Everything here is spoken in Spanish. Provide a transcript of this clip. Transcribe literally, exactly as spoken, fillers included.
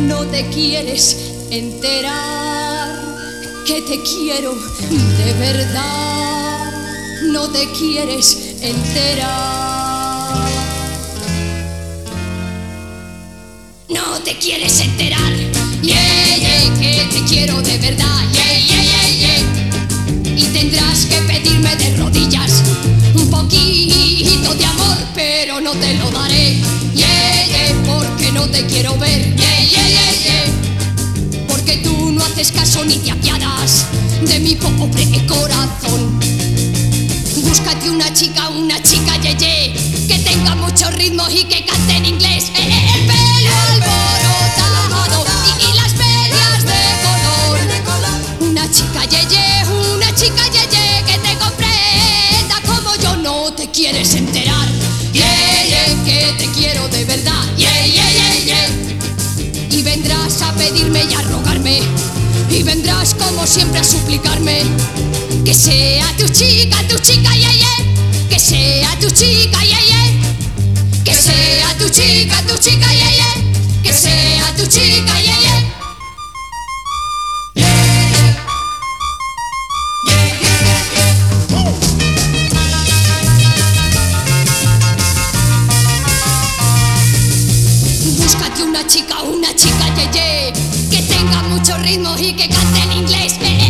No te quieres enterar que te quiero de verdad. No te quieres enterar. No te quieres enterar. Yeah, yeah, que te quiero de verdad. Yeah, yeah, yeah, yeah. Y tendrás que pedirme de rodillas un poquito de amor, pero no te lo daré. Yeah, yeah, porque no te quiero ver. Yeah, yeah, yeah, yeah. Porque tú no haces caso ni te apiadas de mi pobre corazón. Búscate una chica, una chica ye, ye, que tenga muchos ritmos y que cante en inglés. Eh, eh, el pelo alborotado y, y las medias de color. Una chica ye, ye, una chica ye, ye, que te comprenda como yo. No te quieres enterar. Yeah, yeah, que te quiero de verdad. Yeah, yeah, yeah, yeah. Y vendrás a pedirme y a rogarme, y vendrás como siempre a suplicarme que sea tu chica, tu chica, yeah, yeah. Que sea tu chica, yeah, yeah. Que sea tu chica, tu chica, yeah, yeah. Que sea tu chica, yeah, yeah. Búscate una chica, una chica, ye, ye, que tenga muchos ritmos y que cante en inglés. Eh,